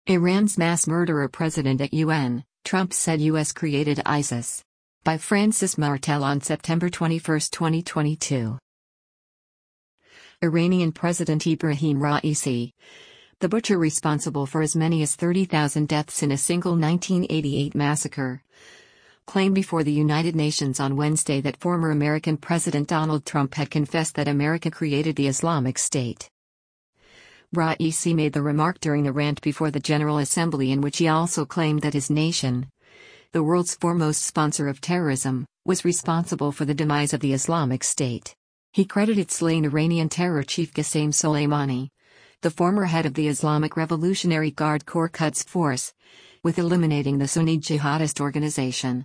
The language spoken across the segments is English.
Iran's mass murderer president at UN, Trump said US created ISIS. By Francis Martel on September 21, 2022. Iranian President Ebrahim Raisi, the butcher responsible for as many as 30,000 deaths in a single 1988 massacre, claimed before the United Nations on Wednesday that former American President Donald Trump had confessed that America created the Islamic State. Raisi made the remark during a rant before the General Assembly in which he also claimed that his nation, the world's foremost sponsor of terrorism, was responsible for the demise of the Islamic State. He credited slain Iranian terror chief Qasem Soleimani, the former head of the Islamic Revolutionary Guard Corps Quds Force, with eliminating the Sunni jihadist organization.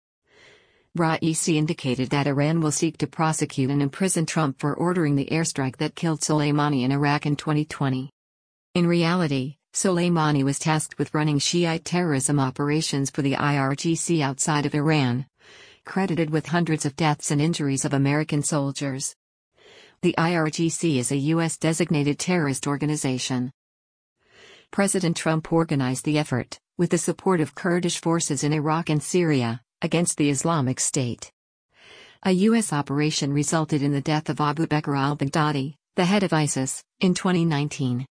Raisi indicated that Iran will seek to prosecute and imprison Trump for ordering the airstrike that killed Soleimani in Iraq in 2020. In reality, Soleimani was tasked with running Shiite terrorism operations for the IRGC outside of Iran, credited with hundreds of deaths and injuries of American soldiers. The IRGC is a U.S. designated terrorist organization. President Trump organized the effort, with the support of Kurdish forces in Iraq and Syria, against the Islamic State. A U.S. operation resulted in the death of Abu Bakr al-Baghdadi, the head of ISIS, in 2019.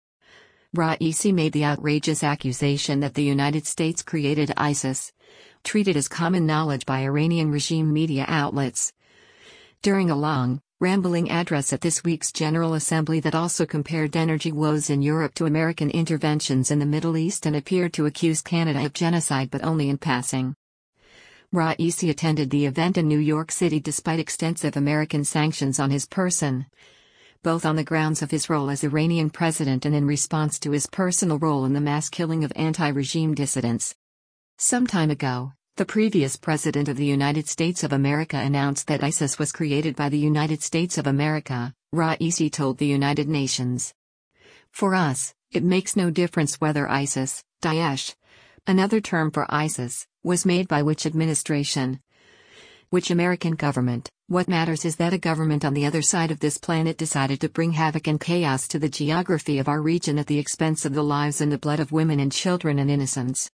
Raisi made the outrageous accusation that the United States created ISIS, treated as common knowledge by Iranian regime media outlets, during a long, rambling address at this week's General Assembly that also compared energy woes in Europe to American interventions in the Middle East and appeared to accuse Canada of genocide but only in passing. Raisi attended the event in New York City despite extensive American sanctions on his person, both on the grounds of his role as Iranian president and in response to his personal role in the mass killing of anti-regime dissidents. Some time ago, the previous president of the United States of America announced that ISIS was created by the United States of America, Raisi told the United Nations. For us, it makes no difference whether ISIS, Daesh, another term for ISIS, was made by which administration, which American government. What matters is that a government on the other side of this planet decided to bring havoc and chaos to the geography of our region at the expense of the lives and the blood of women and children and innocents.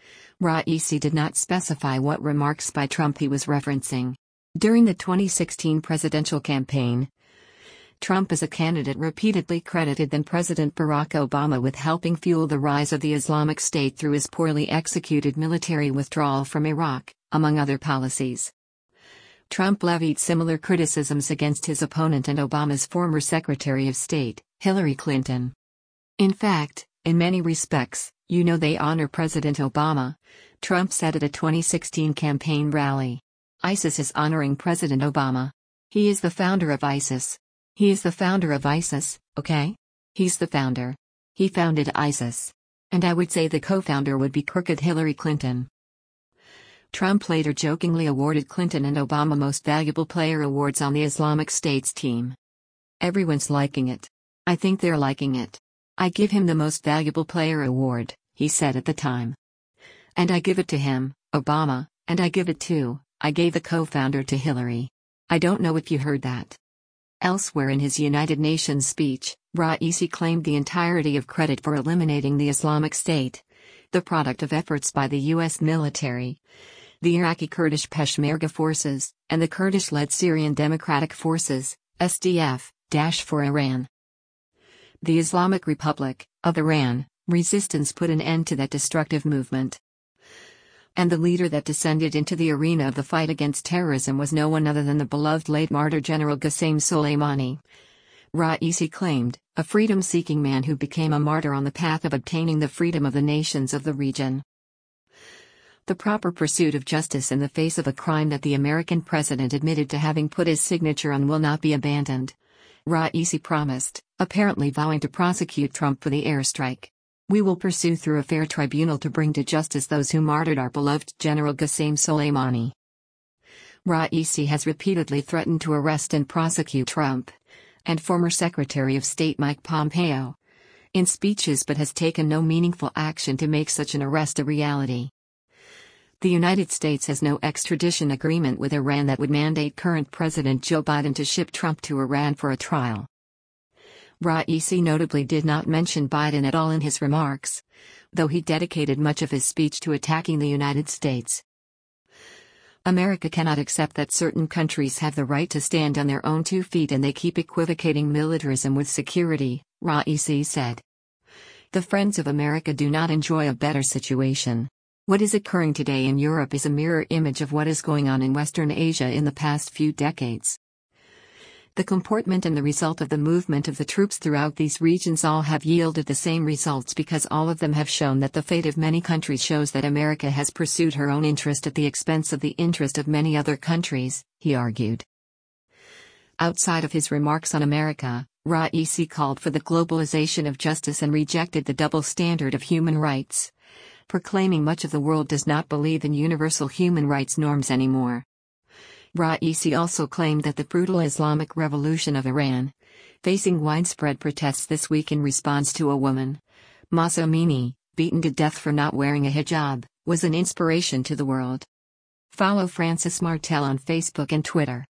Raisi did not specify what remarks by Trump he was referencing. During the 2016 presidential campaign, Trump as a candidate repeatedly credited then President Barack Obama with helping fuel the rise of the Islamic State through his poorly executed military withdrawal from Iraq, among other policies. Trump levied similar criticisms against his opponent and Obama's former Secretary of State, Hillary Clinton. In fact, in many respects, they honor President Obama, Trump said at a 2016 campaign rally. ISIS is honoring President Obama. He is the founder of ISIS. He is the founder of ISIS, okay? He's the founder. He founded ISIS. And I would say the co-founder would be crooked Hillary Clinton. Trump later jokingly awarded Clinton and Obama Most Valuable Player awards on the Islamic State's team. Everyone's liking it. I think they're liking it. I give him the Most Valuable Player award, he said at the time. And I give it to him, Obama, and I gave the co-founder to Hillary. I don't know if you heard that. Elsewhere in his United Nations speech, Raisi claimed the entirety of credit for eliminating the Islamic State, the product of efforts by the U.S. military, the Iraqi Kurdish Peshmerga forces, and the Kurdish-led Syrian Democratic Forces, SDF, for Iran. The Islamic Republic of Iran resistance put an end to that destructive movement. And the leader that descended into the arena of the fight against terrorism was no one other than the beloved late martyr General Qasem Soleimani. Raisi claimed, a freedom-seeking man who became a martyr on the path of obtaining the freedom of the nations of the region. The proper pursuit of justice in the face of a crime that the American president admitted to having put his signature on will not be abandoned, Raisi promised, apparently vowing to prosecute Trump for the airstrike. We will pursue through a fair tribunal to bring to justice those who martyred our beloved General Qasem Soleimani. Raisi has repeatedly threatened to arrest and prosecute Trump and former Secretary of State Mike Pompeo in speeches but has taken no meaningful action to make such an arrest a reality. The United States has no extradition agreement with Iran that would mandate current President Joe Biden to ship Trump to Iran for a trial. Raisi notably did not mention Biden at all in his remarks, though he dedicated much of his speech to attacking the United States. America cannot accept that certain countries have the right to stand on their own 2 feet and they keep equivocating militarism with security, Raisi said. The Friends of America do not enjoy a better situation. What is occurring today in Europe is a mirror image of what is going on in Western Asia in the past few decades. The comportment and the result of the movement of the troops throughout these regions all have yielded the same results because all of them have shown that the fate of many countries shows that America has pursued her own interest at the expense of the interest of many other countries, he argued. Outside of his remarks on America, Raisi called for the globalization of justice and rejected the double standard of human rights, proclaiming much of the world does not believe in universal human rights norms anymore. Raisi also claimed that the brutal Islamic Revolution of Iran, facing widespread protests this week in response to a woman, Mahsa Amini, beaten to death for not wearing a hijab, was an inspiration to the world. Follow Francis Martel on Facebook and Twitter.